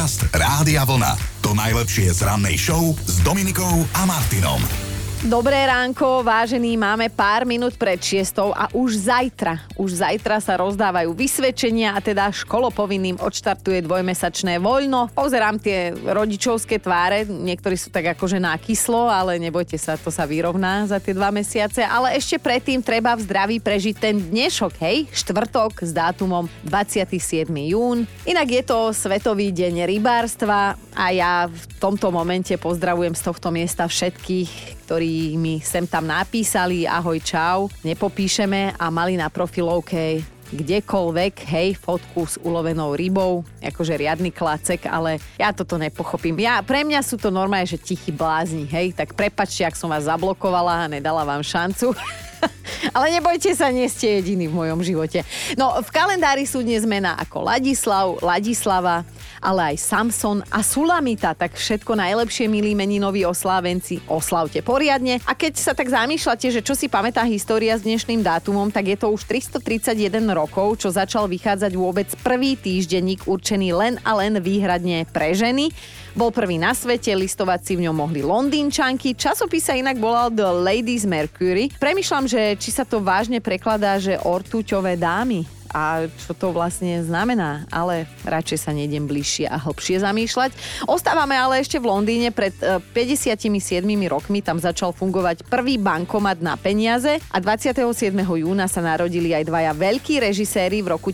Podcast Rádia Vlna. To najlepšie z rannej show s Dominikou a Martinom. Dobré ránko, vážení, máme pár minút pred 6 a už zajtra sa rozdávajú vysvedčenia a teda školopovinným odštartuje dvojmesačné voľno. Pozerám tie rodičovské tváre, niektorí sú tak akože nakyslo, ale nebojte sa, to sa vyrovná za tie 2 mesiace, ale ešte predtým treba v zdraví prežiť ten dnešok, hej, štvrtok s dátumom 27. jún. Inak je to Svetový deň rybárstva a ja v tomto momente pozdravujem z tohto miesta všetkých, ktorí mi sem tam napísali ahoj, čau, nepopíšeme a mali na profilovke kdekoľvek, hej, fotku s ulovenou rybou, akože riadny klacek, ale ja toto nepochopím. Pre mňa sú to normálne, že tichí blázni, hej, tak prepáčte, ak som vás zablokovala a nedala vám šancu. Ale nebojte sa, nie ste jediní v mojom živote. No, v kalendári sú dnes mená ako Ladislav, Ladislava, ale aj Samson a Sulamita, tak všetko najlepšie, milí meninoví oslávenci, oslavte poriadne. A keď sa tak zamýšľate, že čo si pamätá história s dnešným dátumom, tak je to už 331 rokov, čo začal vychádzať vôbec prvý týždenník určený len a len výhradne pre ženy. Bol prvý na svete, listovať si v ňom mohli Londýnčanky, časopis sa inak volal The Ladies Mercury. Premýšľam, že či sa to vážne prekladá, že ortuťové dámy. A čo to vlastne znamená, ale radšej sa nejdem bližšie a hlbšie zamýšľať. Ostávame ale ešte v Londýne. Pred 57 rokmi tam začal fungovať prvý bankomat na peniaze a 27. júna sa narodili aj dvaja veľkí režiséri. V roku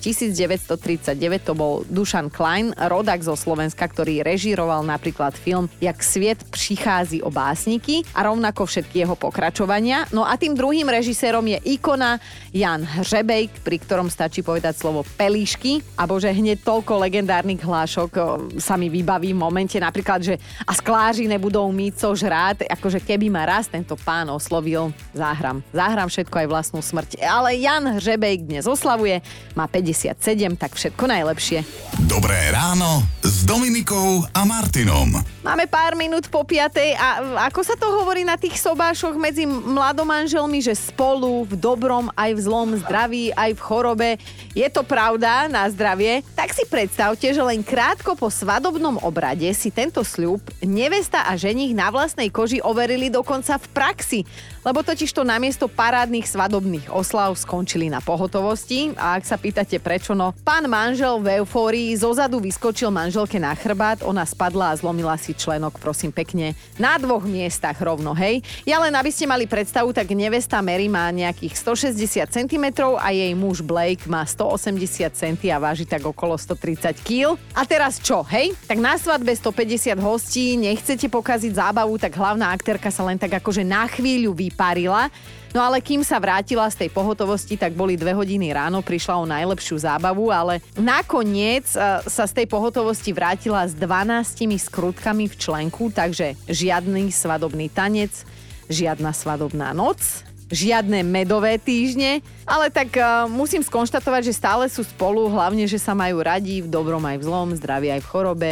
1939 to bol Dušan Klein, rodak zo Slovenska, ktorý režíroval napríklad film Jak sviet prichází o básniky a rovnako všetky jeho pokračovania. No a tým druhým režisérom je ikona Jan Hřebejk, pri ktorom stačí povedať slovo pelíšky a bože, hneď toľko legendárnych hlášok sa mi vybaví v momente, napríklad, že a skláři nebudou mít co žrát, akože keby ma raz tento pán oslovil, záhram všetko aj vlastnú smrť. Ale Jan Hřebejk dnes oslavuje, má 57, tak všetko najlepšie. Dobré ráno s Dominikou a Martinom. Máme pár minút po 5 a ako sa to hovorí na tých sobášoch medzi mladomanželmi, že spolu v dobrom aj v zlom, zdraví aj v chorobe. Je to pravda, na zdravie. Tak si predstavte, že len krátko po svadobnom obrade si tento sľub nevesta a ženích na vlastnej koži overili dokonca v praxi. Lebo totižto namiesto parádnych svadobných oslav skončili na pohotovosti. A ak sa pýtate prečo, no pán manžel v eufórii zozadu vyskočil manželke na chrbát, ona spadla a zlomila si členok, prosím pekne, na 2 miestach rovno, hej. Ja len aby ste mali predstavu, tak nevesta Mary má nejakých 160 cm a jej muž Blake má 180 cm a váži tak okolo 130 kg. A teraz čo, hej? Tak na svadbe 150 hostí, nechcete pokaziť zábavu, tak hlavná aktérka sa len tak akože na chvíľu vyparila. No ale kým sa vrátila z tej pohotovosti, tak boli 2 hodiny ráno, prišla o najlepšiu zábavu, ale nakoniec sa z tej pohotovosti vrátila s 12 skrutkami v členku, takže žiadny svadobný tanec, žiadna svadobná noc, žiadne medové týždne, ale tak musím skonštatovať, že stále sú spolu, hlavne, že sa majú radi v dobrom aj v zlom, zdraví aj v chorobe.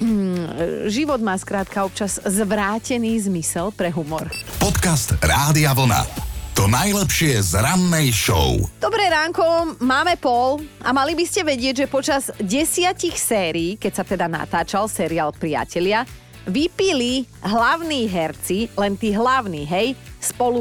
Život má skrátka občas zvrátený zmysel pre humor. Podcast Rádia Vlna. To najlepšie z rannej show. Dobré ránko, máme pol a mali by ste vedieť, že počas 10 sérií, keď sa teda natáčal seriál Priatelia, vypili hlavní herci, len tí hlavní, hej, spolu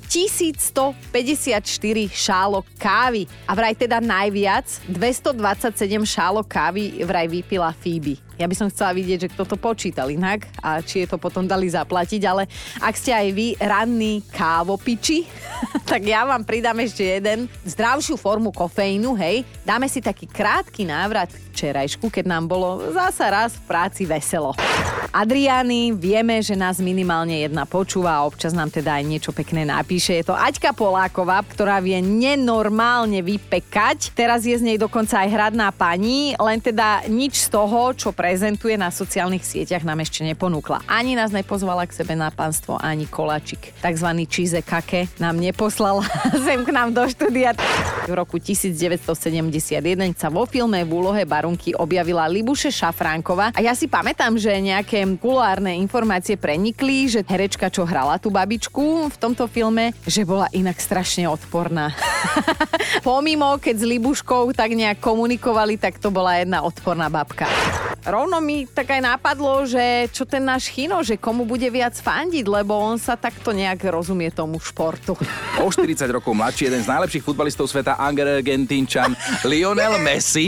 1154 šálok kávy. A vraj teda najviac, 227 šálok kávy vraj vypila Phoebe. Ja by som chcela vidieť, že kto to počítal inak a či je to potom dali zaplatiť, ale ak ste aj vy ranní kávopiči, tak ja vám pridám ešte jeden zdravšiu formu kofeínu, hej. Dáme si taký krátky návrat včerajšku, keď nám bolo zasa raz v práci veselo. Adriány, vieme, že nás minimálne jedna počúva a občas nám teda aj niečo pekné napíše. Je to Aťka Poláková, ktorá vie nenormálne vypekať. Teraz je z nej dokonca aj hradná pani, len teda nič z toho, čo prezentuje na sociálnych sieťach, nám ešte neponúkla. Ani nás nepozvala k sebe na pánstvo, ani koláčik. Takzvaný cheese kake nám neposlala sem k nám do štúdia. V roku 1971 sa vo filme v úlohe Barunky objavila Libuše Šafránková a ja si pamätám, že nejaké kuloárne informácie prenikli, že herečka, čo hrala tú babičku v tomto filme, že bola inak strašne odporná. Pomimo, keď s Libuškou tak nejak komunikovali, tak to bola jedna odporná babka. Rovno mi tak aj napadlo, že čo ten náš Chino, že komu bude viac fandiť, lebo on sa takto nejak rozumie tomu športu. O 40 rokov mladší, jeden z najlepších futbalistov sveta, Argentínčan Lionel Messi.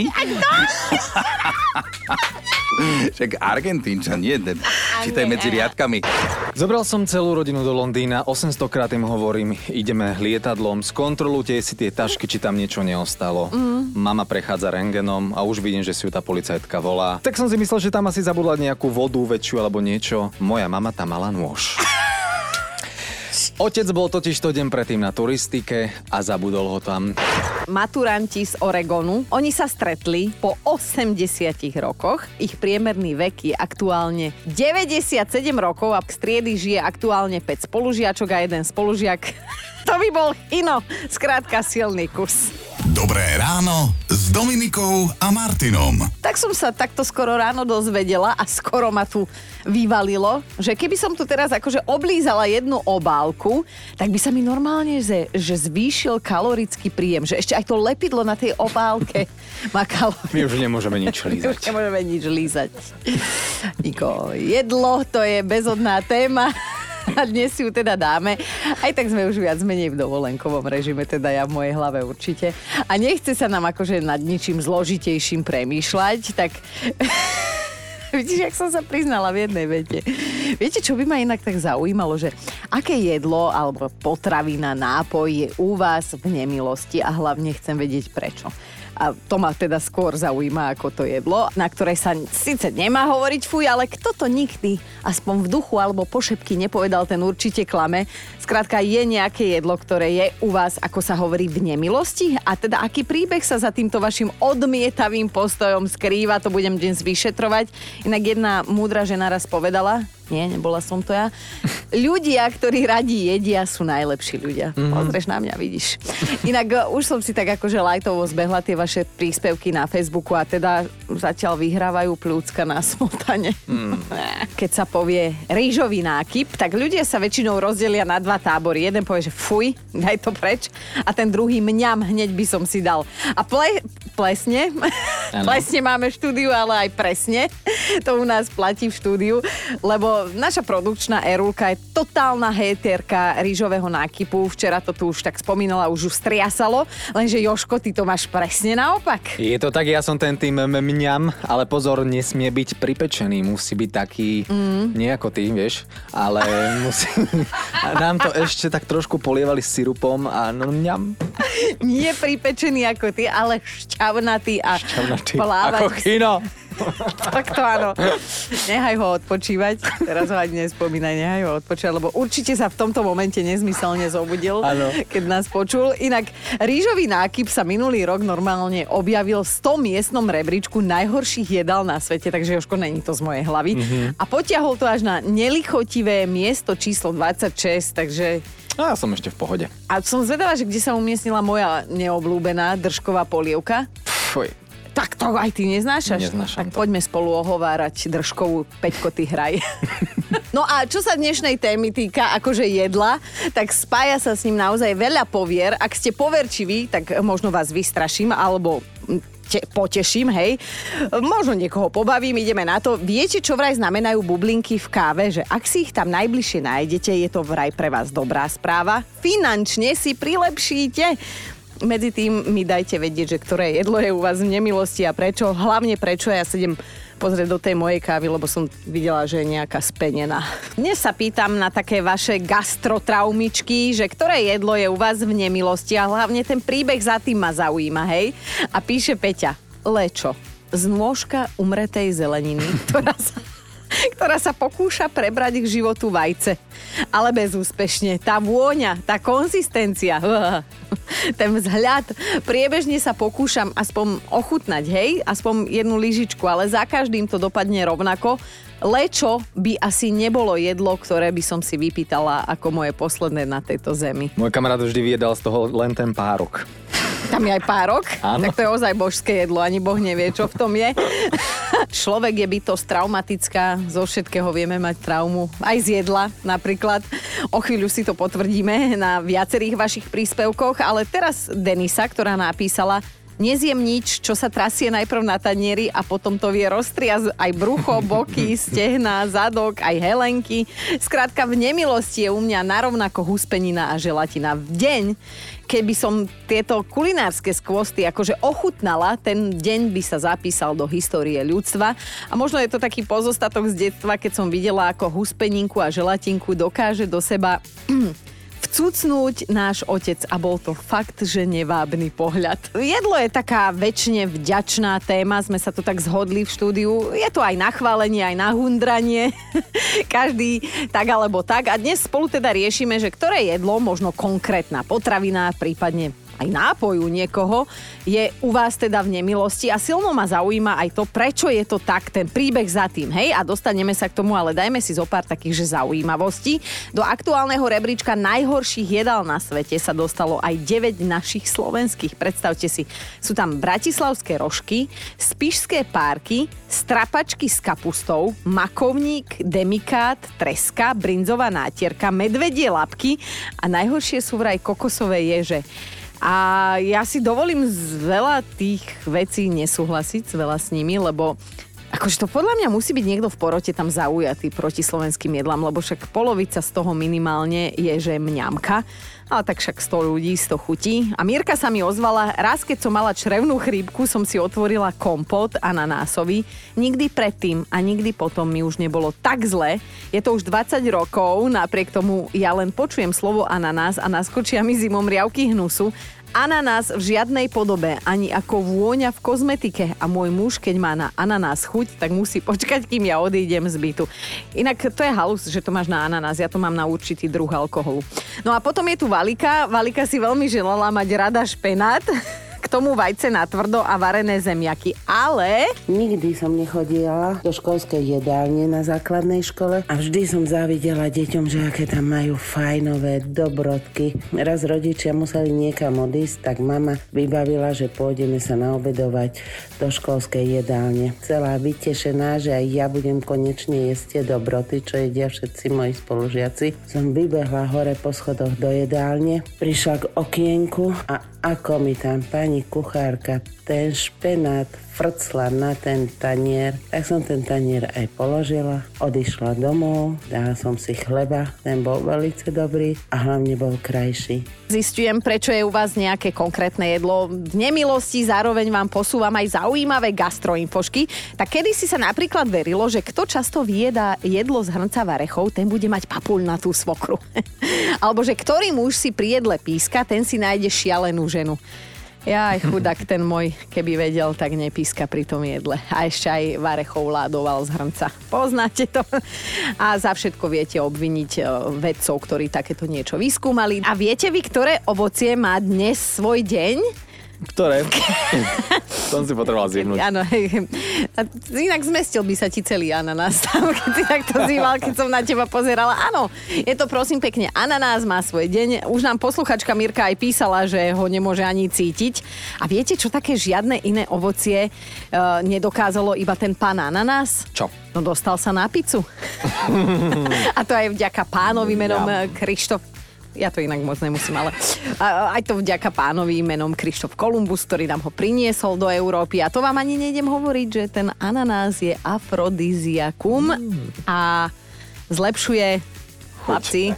Však Argentínčan, nie? Čítaj medzi riadkami. Zobral som celú rodinu do Londýna, 800 krát im hovorím, ideme lietadlom, skontrolujte si tie tašky, či tam niečo neostalo. Mama prechádza rentgenom a už vidím, že si ju tá policajtka volá. Tak som si myslel, že tam asi zabudla nejakú vodu väčšiu alebo niečo. Moja mama tam mala nôž. Otec bol totiž to deň predtým na turistike a zabudol ho tam. Maturanti z Oregonu, oni sa stretli po 80 rokoch. Ich priemerný vek je aktuálne 97 rokov a v striedy žije aktuálne 5 spolužiačok a jeden spolužiak. To by bol Chino, skrátka silný kus. Dobré ráno s Dominikou a Martinom. Tak som sa takto skoro ráno dozvedela a skoro ma tu vyvalilo, že keby som tu teraz akože oblízala jednu obálku, tak by sa mi normálne, že zvýšil kalorický príjem, že ešte aj to lepidlo na tej obálke má kalórie. My už nemôžeme nič lízať. Už nemôžeme nič lízať. Niko, jedlo, to je bezodná téma. A dnes si ju teda dáme. Aj tak sme už viac menej v dovolenkovom režime, teda ja v mojej hlave určite. A nechce sa nám akože nad ničím zložitejším premýšľať, tak... Vidíš, jak som sa priznala v jednej vete. Viete, čo by ma inak tak zaujímalo, že aké jedlo alebo potravina, nápoj je u vás v nemilosti a hlavne chcem vedieť prečo. A to ma teda skôr zaujíma ako to jedlo, na ktoré sa síce nemá hovoriť fuj, ale kto to nikdy aspoň v duchu alebo po šepky nepovedal, ten určite klame. Skrátka je nejaké jedlo, ktoré je u vás, ako sa hovorí, v nemilosti? A teda aký príbeh sa za týmto vašim odmietavým postojom skrýva, to budem dnes vyšetrovať. Inak jedna múdra žena raz povedala, nie, nebola som to ja. Ľudia, ktorí radi jedia, sú najlepší ľudia. Pozrieš na mňa, vidíš. Inak už som si tak akože lajtovo zbehla tie vaše príspevky na Facebooku a teda zatiaľ vyhrávajú pľúcka na smotane. Keď sa povie rýžový nákyp, tak ľudia sa väčšinou rozdelia na dva tábory. Jeden povie, že fuj, daj to preč. A ten druhý mňam, hneď by som si dal. A plesne. Plesne máme v štúdiu, ale aj presne. To u nás platí v štúdiu, lebo naša produkčná Erulka je totálna hejterka rýžového nákypu. Včera to tu už tak spomínala, už striasalo, lenže Jožko, ty to máš presne naopak. Je to tak, ja som ten tým mňam, ale pozor, nesmie byť pripečený, musí byť taký, nie ako ty, vieš, ale musí... Nám to ešte tak trošku polievali s sirupom a no mňam. Nie pripečený ako ty, ale šťavnatý a plávať. Ako Chino. Tak to áno. Nechaj ho odpočívať. Teraz ho ani nespomínaj, nechaj ho odpočívať, lebo určite sa v tomto momente nezmyselne zobudil, keď nás počul. Inak rýžový nákyp sa minulý rok normálne objavil v 100-miestnom rebríčku najhorších jedál na svete, takže Jožko, není to z mojej hlavy. A potiahol to až na nelichotivé miesto číslo 26, takže... A ja som ešte v pohode. A som zvedavá, že kde sa umiestnila moja neobľúbená držková polievka. Fuj. Tak to aj ty neznášaš? Neznášam tak poďme spolu ohovárať držkovú Peťko, ty hraj. No a čo sa dnešnej témy týka, akože jedla, tak spája sa s ním naozaj veľa povier. Ak ste poverčiví, tak možno vás vystraším, alebo poteším, hej. Možno niekoho pobavím, ideme na to. Viete, čo vraj znamenajú bublinky v káve? Že ak si ich tam najbližšie nájdete, je to vraj pre vás dobrá správa. Finančne si prilepšíte. Medzi tým mi dajte vedieť, že ktoré jedlo je u vás v nemilosti a prečo. Hlavne prečo ja sa idem pozrieť do tej mojej kávy, lebo som videla, že je nejaká spenená. Dnes sa pýtam na také vaše gastrotraumičky, že ktoré jedlo je u vás v nemilosti a hlavne ten príbeh za tým ma zaujíma, hej. A píše Peťa, lečo, z nôžka umretej zeleniny, ktorá sa pokúša prebrať k životu vajce. Ale bezúspešne. Tá vôňa, tá konzistencia, ten vzhľad. Priebežne sa pokúšam aspoň ochutnať, hej? Aspoň jednu lyžičku, ale za každým to dopadne rovnako. Lečo by asi nebolo jedlo, ktoré by som si vypýtala ako moje posledné na tejto zemi. Môj kamarát vždy vyjedal z toho len ten párok. Tam je aj párok. Áno. Tak to je ozaj božské jedlo, ani Boh nevie, čo v tom je. Človek je bytosť traumatická, zo všetkého vieme mať traumu, aj z jedla napríklad. O chvíľu si to potvrdíme na viacerých vašich príspevkoch, ale teraz Denisa, ktorá napísala: nezjem nič, čo sa trasie najprv na tanieri a potom to vie roztriasť aj brucho, boky, stehná, zadok, aj helenky. Skrátka, v nemilosti je u mňa narovnako huspenina a želatina. V deň, keby som tieto kulinárske skvosty akože ochutnala, ten deň by sa zapísal do histórie ľudstva. A možno je to taký pozostatok z detstva, keď som videla, ako huspeninku a želatinku dokáže do seba vcucnúť náš otec, a bol to fakt, že nevábny pohľad. Jedlo je taká večne vďačná téma, sme sa tu tak zhodli v štúdiu. Je to aj na chválenie, aj na hundranie. Každý tak alebo tak. A dnes spolu teda riešime, že ktoré jedlo, možno konkrétna potravina, prípadne aj nápoj u niekoho, je u vás teda v nemilosti a silno ma zaujíma aj to, prečo je to tak, ten príbeh za tým, hej? A dostaneme sa k tomu, ale dajme si zo pár takých, že zaujímavostí. Do aktuálneho rebríčka najhorších jedál na svete sa dostalo aj 9 našich slovenských. Predstavte si, sú tam bratislavské rožky, spišské párky, strapačky s kapustou, makovník, demikát, treska, brinzová nátierka, medvedie labky a najhoršie sú vraj kokosové ježe. A ja si dovolím z veľa tých vecí nesúhlasiť, veľa s nimi, lebo akože to podľa mňa musí byť niekto v porote tam zaujatý proti slovenským jedlám, lebo však polovica z toho minimálne je, že mňamka. Ale tak však 100 ľudí, 100 chutí. A Mírka sa mi ozvala, raz keď som mala črevnú chrípku, som si otvorila kompot ananásový. Nikdy predtým a nikdy potom mi už nebolo tak zle. Je to už 20 rokov, napriek tomu ja len počujem slovo ananás a naskočia mi zimomriavky hnusu. Ananás v žiadnej podobe, ani ako vôňa v kozmetike. A môj muž, keď má na ananás chuť, tak musí počkať, kým ja odídem z bytu. Inak to je halus, že to máš na ananás. Ja to mám na určitý druh alkoholu. No a potom je tu Valika. Valika si veľmi želala mať rada špenát. K tomu vajce na tvrdo a varené zemiaky. Ale nikdy som nechodila do školskej jedálne na základnej škole a vždy som závidela deťom, že aké tam majú fajnové dobrodky. Raz rodičia museli niekam odísť, tak mama vybavila, že pôjdeme sa naobedovať do školskej jedálne. Celá vytešená, že aj ja budem konečne jesť tie dobroty, čo jedia všetci moji spolužiaci. Som vybehla hore po schodoch do jedálne, prišla k okienku a ako mi tam pani kuchárka ten špenát frcla na ten tanier, tak som ten tanier aj položila, odišla domov, dala som si chleba, ten bol veľmi dobrý a hlavne bol krajší. Zistujem, prečo je u vás nejaké konkrétne jedlo v nemilosti, zároveň vám posúvam aj zaujímavé gastroinfošky. Tak kedysi sa napríklad verilo, že kto často vyjedá jedlo z hrnca varechov, ten bude mať papuľnatú svokru. Alebo že ktorý muž si pri jedle píska, ten si nájde šialenú ženu. Ja aj chudák ten môj, keby vedel, tak nepíska pri tom jedle. A ešte aj varechov ládoval z hrnca. Poznáte to? A za všetko viete obviniť vedcov, ktorí takéto niečo vyskúmali. A viete vy, ktoré ovocie má dnes svoj deň? Ktoré? Som si potreboval zjemnúť. Áno, inak zmestil by sa ti celý ananás, keď si takto zýval, keď som na teba pozerala. Áno, je to prosím pekne, ananás má svoj deň. Už nám posluchačka Mirka aj písala, že ho nemôže ani cítiť. A viete, čo také žiadne iné ovocie nedokázalo, iba ten pán ananás? Čo? No dostal sa na pizzu. A to aj vďaka pánovi menom Krištof. Ja to inak moc nemusím, ale aj to vďaka pánovi menom Krištof Kolumbus, ktorý nám ho priniesol do Európy. A to vám ani nejdem hovoriť, že ten ananás je afrodiziakum a zlepšuje... Chlapci,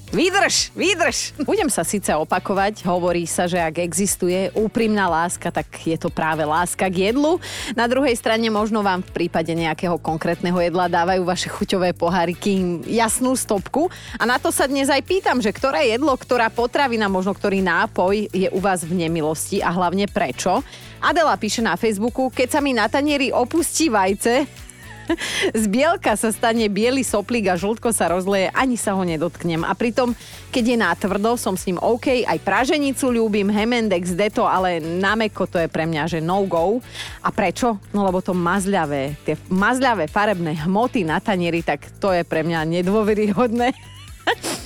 vydrž! Budem sa síce opakovať, hovorí sa, že ak existuje úprimná láska, tak je to práve láska k jedlu. Na druhej strane možno vám v prípade nejakého konkrétneho jedla dávajú vaše chuťové poháriky jasnú stopku. A na to sa dnes aj pýtam, že ktoré jedlo, ktorá potravina, možno ktorý nápoj je u vás v nemilosti a hlavne prečo? Adela píše na Facebooku, keď sa mi na tanieri opustí vajce, z bielka sa stane biely soplík a žltko sa rozleje, ani sa ho nedotknem. A pritom, keď je natvrdo, som s ním OK, aj praženicu ľúbim, Hemendex, Deto, ale na mäkko to je pre mňa, že no go. A prečo? No lebo to mazľavé, tie mazľavé farebné hmoty na tanieri, tak to je pre mňa nedôveryhodné.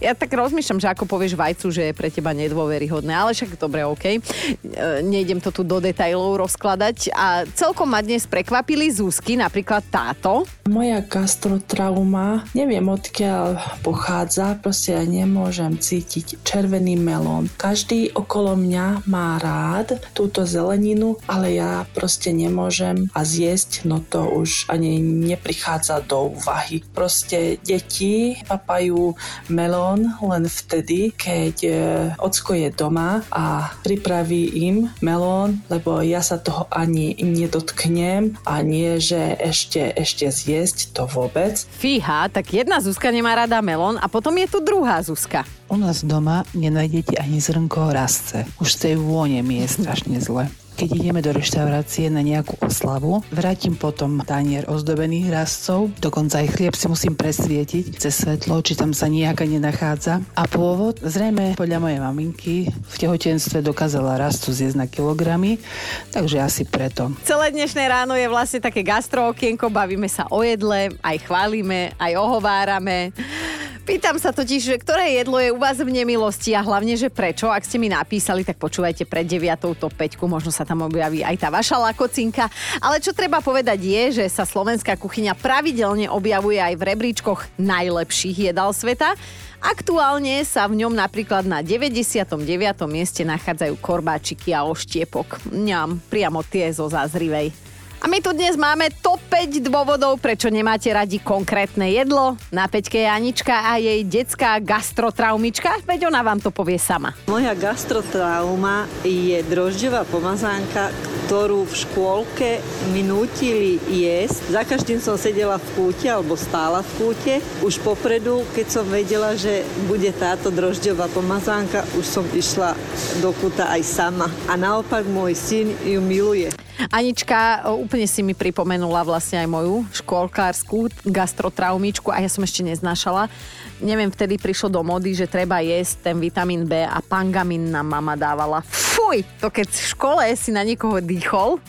Ja tak rozmýšľam, že ako povieš vajcu, že je pre teba nedôveryhodné, ale však dobre, okej. Nejdem to tu do detailov rozkladať. A celkom ma dnes prekvapili Zuzky, napríklad táto. Moja gastrotrauma, neviem odkiaľ pochádza, proste ja nemôžem cítiť červený melón. Každý okolo mňa má rád túto zeleninu, ale ja proste nemôžem a zjesť, no to už ani neprichádza do úvahy. Proste deti papajú melón len vtedy, keď ocko je doma a pripraví im melón, lebo ja sa toho ani nedotknem a nie, že ešte zjesť to vôbec. Fíha, tak jedna Zuzka nemá rada melón a potom je tu druhá Zuzka. U nás doma nenájdete ani zrnko rastce. Už z tej vône mi je strašne zle. Keď ideme do reštaurácie na nejakú oslavu, vrátim potom tanier ozdobených rastcov, dokonca aj chlieb si musím presvietiť cez svetlo, či tam sa nejaká nenachádza. A pôvod, zrejme podľa mojej maminky, v tehotenstve dokázala rastu zjesť na kilogramy, takže asi preto. Celé dnešné ráno je vlastne také gastrookienko, bavíme sa o jedle, aj chválime, aj ohovárame. Pýtam sa totiž, že ktoré jedlo je u vás v nemilosti a hlavne, že prečo. Ak ste mi napísali, tak počúvajte pred 9. top 5, možno sa tam objaví aj tá vaša lakocinka. Ale čo treba povedať je, že sa slovenská kuchyňa pravidelne objavuje aj v rebríčkoch najlepších jedál sveta. Aktuálne sa v ňom napríklad na 99. mieste nachádzajú korbáčiky a oštiepok. Ňam, priamo tie zo Zázrivej. A my tu dnes máme top 5 dôvodov, prečo nemáte radi konkrétne jedlo. Na 5-ke je Anička a jej detská gastrotraumička, veď ona vám to povie sama. Moja gastrotrauma je drožďová pomazánka, ktorú v škôlke mi nútili jesť. Za každým som sedela v kúte alebo stála v kúte. Už popredu, keď som vedela, že bude táto drožďová pomazánka, už som išla do kúta aj sama. A naopak môj syn ju miluje. Anička, úplne si mi pripomenula vlastne aj moju škôlkárskú gastrotraumičku a ja som ešte neznášala. Neviem, vtedy prišlo do mody, že treba jesť ten vitamín B a pangamín nám mama dávala. Fuj, to keď v škole si na niekoho dýchol,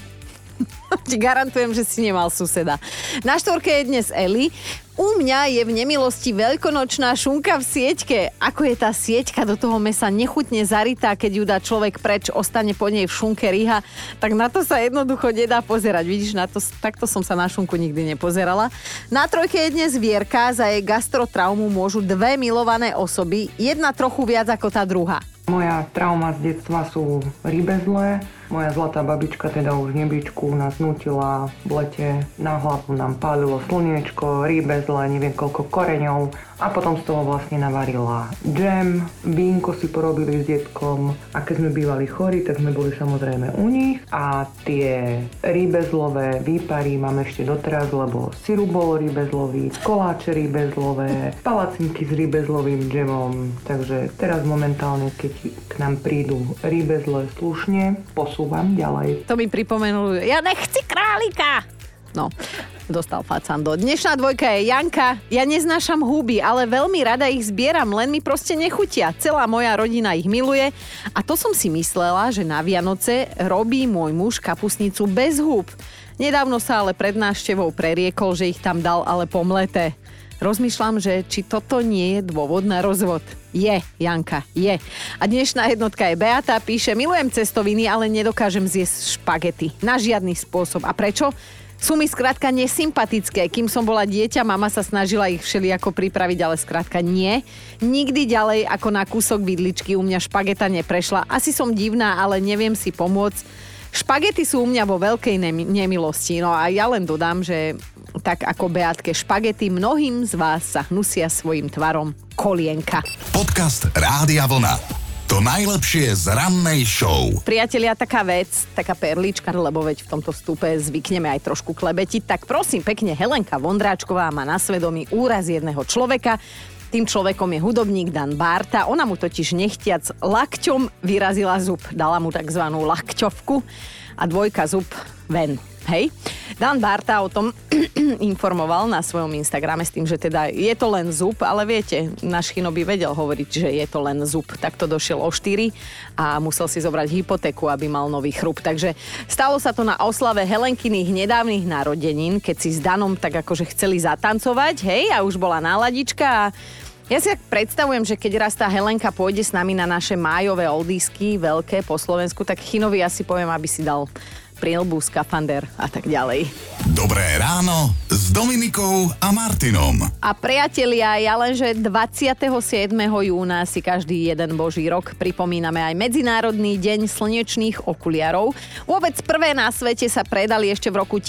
ti garantujem, že si nemal suseda. Na 4-ke je dnes Eli. U mňa je v nemilosti veľkonočná šunka v sieťke. Ako je tá sieťka do toho mesa nechutne zarytá, keď ju dá človek preč, ostane po nej v šunke rýha, tak na to sa jednoducho nedá pozerať. Vidíš, na to, takto som sa na šunku nikdy nepozerala. Na 3-ke je dnes Vierka. Za jej gastrotraumu môžu dve milované osoby, jedna trochu viac ako tá druhá. Moja trauma z detstva sú rybezle. Moja zlatá babička teda už nebičku nás nutila v lete. Na hlavu nám pálilo slniečko, rybezle, neviem koľko koreňov. A potom z toho vlastne navarila džem, vínko si porobili s detkom. A keď sme bývali chorí, tak sme boli samozrejme u nich. A tie rybezlové výpary mám ešte doteraz, lebo sirup bol rybezlový, koláče rybezlové, palacinky s rybezlovým džemom. Takže teraz momentálne, keď k nám prídu rybezle slušne, posúvam ďalej. To mi pripomenul, ja nechci králika! No, dostal facando. Dnešná 2-ka je Janka. Ja neznášam huby, ale veľmi rada ich zbieram, len mi proste nechutia. Celá moja rodina ich miluje a to som si myslela, že na Vianoce robí môj muž kapustnicu bez húb. Nedávno sa ale pred návštevou preriekol, že ich tam dal ale pomleté. Rozmýšľam, že či toto nie je dôvod na rozvod. Je, Janka, je. A dnešná jednotka je Beata, píše, milujem cestoviny, ale nedokážem zjesť špagety. Na žiadny spôsob. A prečo? Sú mi skrátka nesympatické. Kým som bola dieťa, mama sa snažila ich všelijako pripraviť, ale skrátka nie. Nikdy ďalej ako na kúsok vidličky u mňa špageta neprešla. Asi som divná, ale neviem si pomôcť. Špagety sú u mňa vo veľkej nemilosti. No a ja len dodám, že tak ako Beátke špagety, mnohým z vás sa hnusia svojim tvarom kolienka. Podcast Rádia Vlna. To najlepšie z rannej show. Priatelia, taká vec, taká perlička, lebo veď v tomto vstupe zvykneme aj trošku klebetiť, tak prosím pekne, Helenka Vondráčková má na svedomí úraz jedného človeka. Tým človekom je hudobník Dan Bárta. Ona mu totiž nechtiac lakťom vyrazila zub. Dala mu takzvanú lakťovku a 2 zub ven. Hej? Dan Bárta o tom informoval na svojom Instagrame s tým, že teda je to len zub, ale viete, náš Chino by vedel hovoriť, že je to len zub. Takto došiel o 4 a musel si zobrať hypotéku, aby mal nový chrup. Takže stalo sa to na oslave Helenkyných nedávnych narodenín, keď si s Danom tak akože chceli zatancovať, hej, a už bola náladička a Ja si tak predstavujem, že keď raz tá Helenka pôjde s nami na naše májové oldisky, veľké po Slovensku, tak Chinovi asi poviem, aby si dal prielbu, skafander a tak ďalej. Dobré ráno s Dominikou a Martinom. A priatelia, ja lenže 27. júna si každý jeden boží rok pripomíname aj Medzinárodný deň slnečných okuliarov. Vôbec prvé na svete sa predali ešte v roku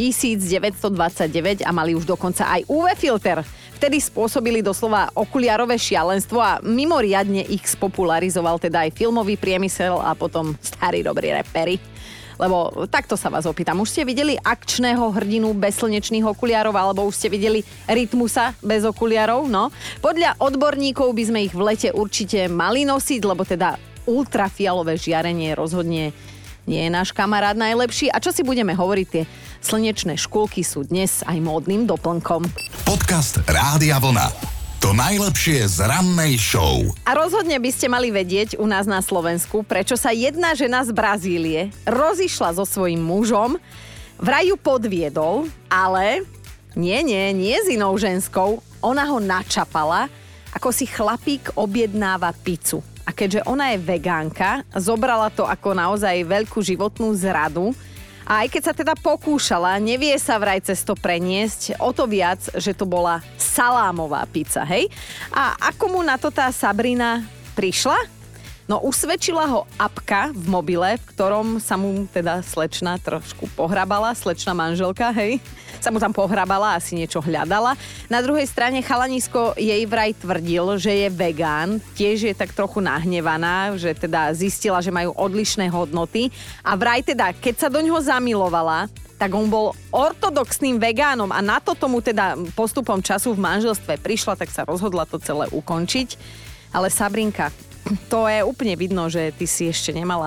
1929 a mali už dokonca aj UV filter. Vtedy spôsobili doslova okuliarové šialenstvo a mimoriadne ich spopularizoval teda aj filmový priemysel a potom starí dobrí reperi. Lebo takto sa vás opýtam, už ste videli akčného hrdinu bez slnečných okuliarov alebo už ste videli Rytmusa bez okuliarov? No, podľa odborníkov by sme ich v lete určite mali nosiť, lebo teda ultrafialové žiarenie rozhodne nie je náš kamarát najlepší. A čo si budeme hovoriť, tie slnečné škôlky sú dnes aj módnym doplnkom. Podcast Rádia Vlna. To najlepšie z rannej show. A rozhodne by ste mali vedieť u nás na Slovensku, prečo sa jedna žena z Brazílie rozišla so svojím mužom, vraj ju podviedol, ale nie s inou ženskou. Ona ho načapala, ako si chlapík objednáva pizzu. A keďže ona je vegánka, zobrala to ako naozaj veľkú životnú zradu. A aj keď sa teda pokúšala, nevie sa vraj cez to preniesť, o to viac, že to bola salámová pizza, hej? A ako mu na to tá Sabrina prišla? No usvedčila ho apka v mobile, v ktorom sa mu teda slečna trošku pohrabala, slečna manželka, hej? Sa mu tam pohrabala, asi niečo hľadala. Na druhej strane chalanisko jej vraj tvrdil, že je vegán, tiež je tak trochu nahnevaná, že teda zistila, že majú odlišné hodnoty a vraj teda, keď sa do ňoho zamilovala, tak on bol ortodoxným vegánom a na to tomu teda postupom času v manželstve prišla, tak sa rozhodla to celé ukončiť. Ale Sabrinka, to je úplne vidno, že ty si ešte nemala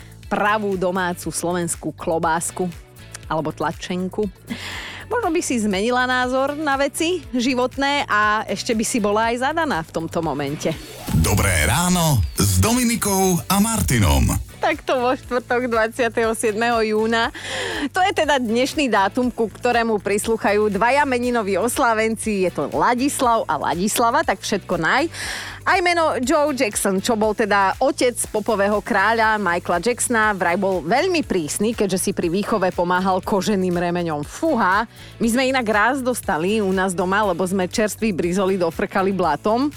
pravú domácu slovenskú klobásku alebo tlačenku. Možno by si zmenila názor na veci životné a ešte by si bola aj zadaná v tomto momente. Dobré ráno s Dominikou a Martinom. Takto vo štvrtok 27. júna. To je teda dnešný dátum, ku ktorému prislúchajú dvaja meninoví oslávenci. Je to Ladislav a Ladislava, tak všetko naj. Aj meno Joe Jackson, čo bol teda otec popového kráľa Michaela Jacksona, vraj bol veľmi prísny, keďže si pri výchove pomáhal koženým remeňom. Fúha, my sme inak raz dostali u nás doma, lebo sme čerství brizoli dofrkali blatom.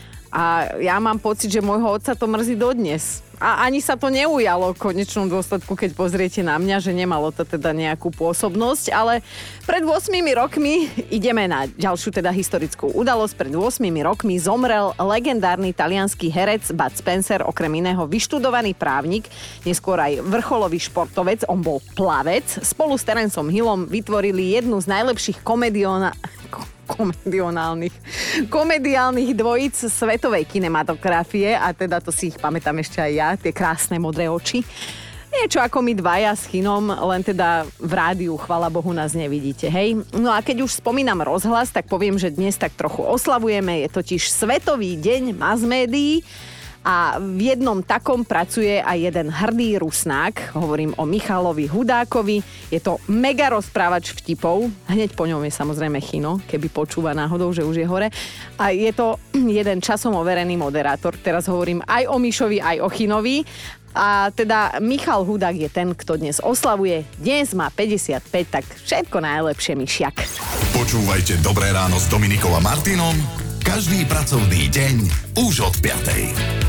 A ja mám pocit, že môjho otca to mrzí dodnes. A ani sa to neujalo v konečnom dôsledku, keď pozriete na mňa, že nemalo to teda nejakú pôsobnosť, ale pred 8 rokmi ideme na ďalšiu teda historickú udalosť. Pred 8 rokmi zomrel legendárny taliansky herec Bud Spencer, okrem iného vyštudovaný právnik, neskôr aj vrcholový športovec, on bol plavec. Spolu s Terencom Hillom vytvorili jednu z najlepších komediálnych dvojíc svetovej kinematografie a teda to si ich pamätám ešte aj ja, tie krásne modré oči. Niečo ako my dvaja s Chinom, len teda v rádiu, chvala Bohu, nás nevidíte, hej? No a keď už spomínam rozhlas, tak poviem, že dnes tak trochu oslavujeme, je totiž Svetový deň mass médií. A v jednom takom pracuje aj jeden hrdý Rusnák, hovorím o Michalovi Hudákovi. Je to mega rozprávač vtipov, hneď po ňom je samozrejme Chino, keby počúva náhodou, že už je hore. A je to jeden časom overený moderátor, teraz hovorím aj o Mišovi, aj o Chinovi. A teda Michal Hudák je ten, kto dnes oslavuje. Dnes má 55, tak všetko najlepšie, Mišiak. Počúvajte Dobré ráno s Dominikou a Martinom každý pracovný deň už od 5.